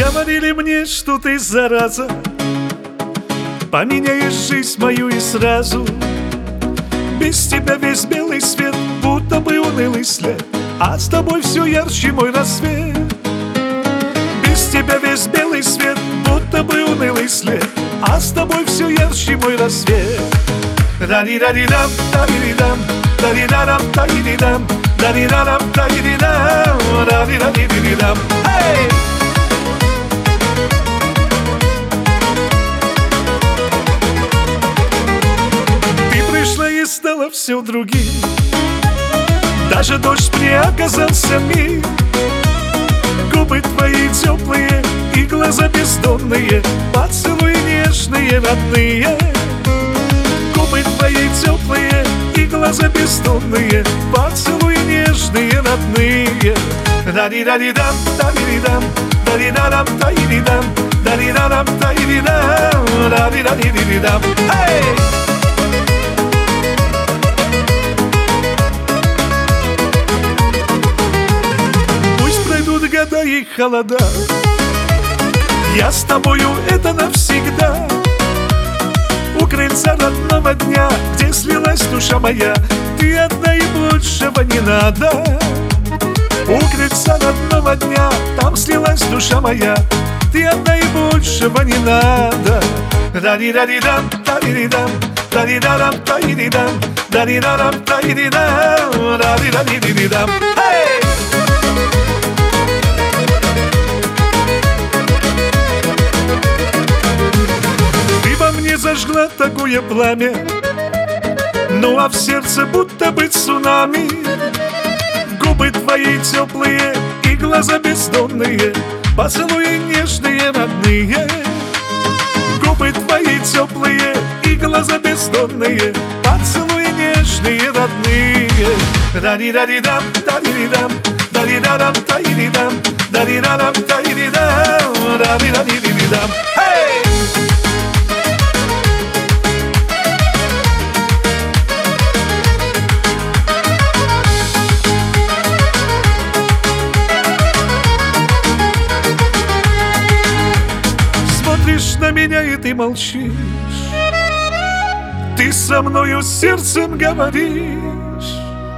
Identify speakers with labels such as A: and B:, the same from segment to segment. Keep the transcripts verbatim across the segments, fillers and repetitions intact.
A: Говорили мне, что ты, зараза, поменяешь жизнь мою и сразу. Без тебя весь белый свет, будто бы унылый след, а с тобой все ярче мой рассвет. Без тебя весь белый свет, будто бы унылый след, а с тобой все ярче мой рассвет. Да-ди-да-ди-дам, да-ди-ди-дам, да-ди-да-дам, да-ди-ди-дам, да-ди-да-дам, да-ди-ди-дам, да-ди-да-ди-ди-дам. Эй! Стало все другим, даже дождь мне оказался мил. Губы твои теплые и глаза бездонные, поцелуи нежные, родные. Губы твои теплые и глаза бездонные, поцелуи нежные, родные. Да-ди-да-ди-дам, да-ди-ди-дам, да-ди-да-дам, да-ди-ди-дам, да-ди-да-дам, да-ди-ди-дам, да-ди-да-ди-ди-дам. Эй! Года и холода, я с тобою это навсегда. У крыльца родного дня, где слилась душа моя, ты одна и большего не надо. У крыльца родного дня, там слилась душа моя, ты одна и большего не надо. Да-ди-да-ди-дам, да-ди-ди-дам, да-ди-да-дам, да-ди-ди-дам, да-ди-да-дам, да-ди-ди-дам, да-ди-да-ди-ди-дам. Эй! Зажгла такое пламя, ну а в сердце будто бы цунами. Губы твои теплые и глаза бездонные, поцелуи нежные, родные. Губы твои теплые и глаза бездонные, поцелуи нежные, родные. Да-ди-да-ди-дам, да-ди-ди-дам, да-ди-да-дам, да-ди-ди-дам, да-ди-да-дам, да-ди-ди-дам, да-ди-да-ди-ди-дам. Эй! Смотришь на меня и ты молчишь, ты со мною сердцем говоришь.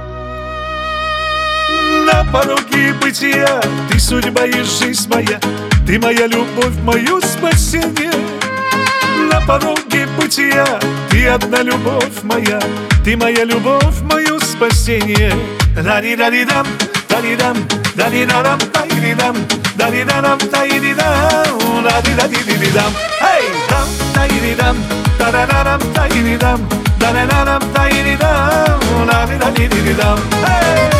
A: На пороге бытия ты судьба и жизнь моя, ты моя любовь, мое спасение. На пороге бытия ты одна любовь моя, ты моя любовь, мое спасение. Да-ди-да-ди-дам, да-ди-дам, да-ди-да-дам, да-ди-дам, да-ди-да-дам, да-ди-дам, да-ди-да-ди-ди-дам. Эй! Дам, да-ди-дам, да-да-да-дам, да-ди-дам, да-да-да-дам, да-ди-дам, да-ди-да-ди-ди-дам. Эй!